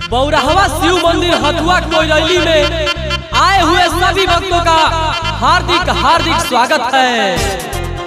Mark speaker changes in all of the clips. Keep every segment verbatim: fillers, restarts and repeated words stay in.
Speaker 1: बौराहवा शिव मंदिर हथुआ कोयली में आए हुए सभी भक्तों का हार्दिक हार्दिक स्वागत है।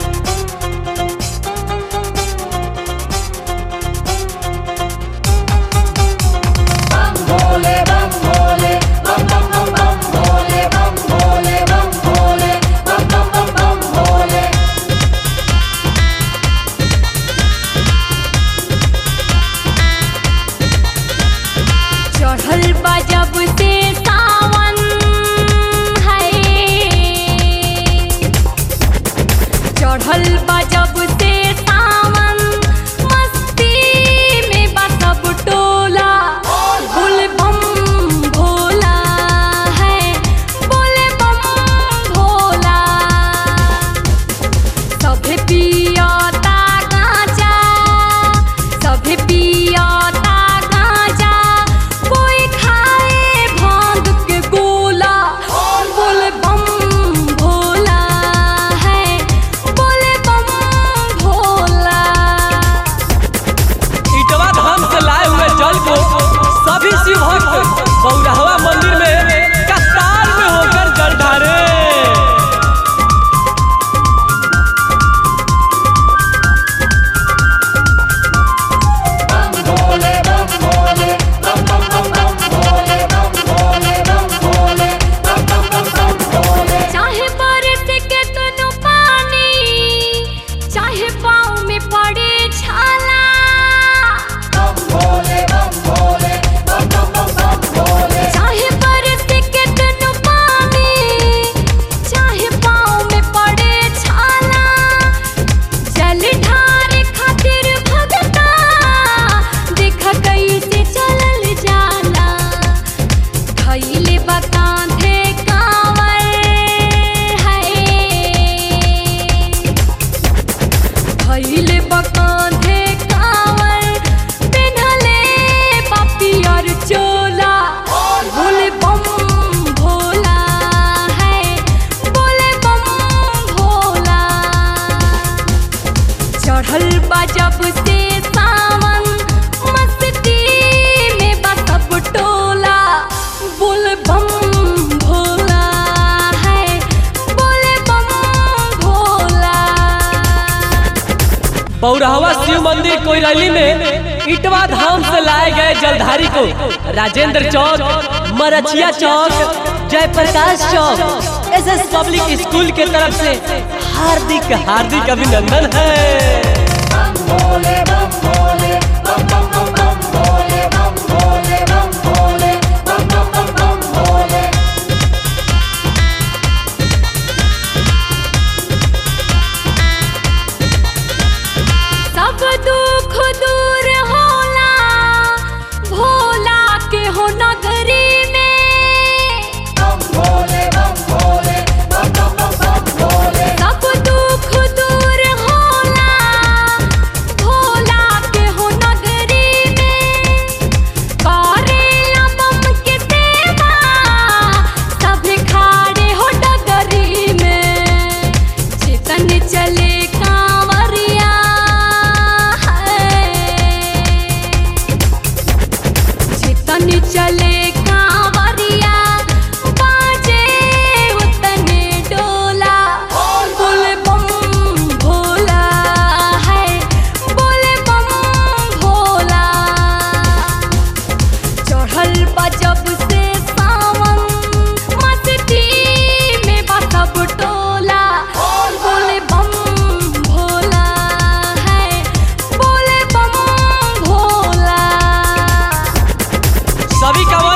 Speaker 1: बौराहवा मंदिर में कतार में होकर जल ढारे।
Speaker 2: चाहे बारिश के तनु पानी, चाहे पाँव में पड़े छाला, जब से सावन मस्ती में बसब टोला, बोल बम भोला है, बोले बम भोला।
Speaker 1: बौराहवा शिव मंदिर कोयली में इटवा धाम से लाए गए जलधारी को राजेंद्र चौक, मरचिया चौक, जयप्रकाश चौक एस एस पब्लिक स्कूल के तरफ से हार्दिक हार्दिक अभिनंदन है।
Speaker 3: भोले बम भोले बम बम बम बम भोले बम भोले बम भोले बम बम बम बम भोले।
Speaker 2: सब दुख दूर होला भोला के हो नगरी में,
Speaker 3: बम भोले बम भोले बम बम बम बम भोले।
Speaker 2: सब दुख दूर होला भोला के हो नगरी में, करेला बम के सेवा सब खाड़े हो डगरी में। चेतन चले कांवरिया चेतन चले कांवरिया, बाजे उतने डोला, बोले बम भोला है, बोले बम भोला। चढ़ल बा जब से सावन मस्ती में बसब टोला, बोले बम भोला है, बोले बम भोला।
Speaker 1: सभी का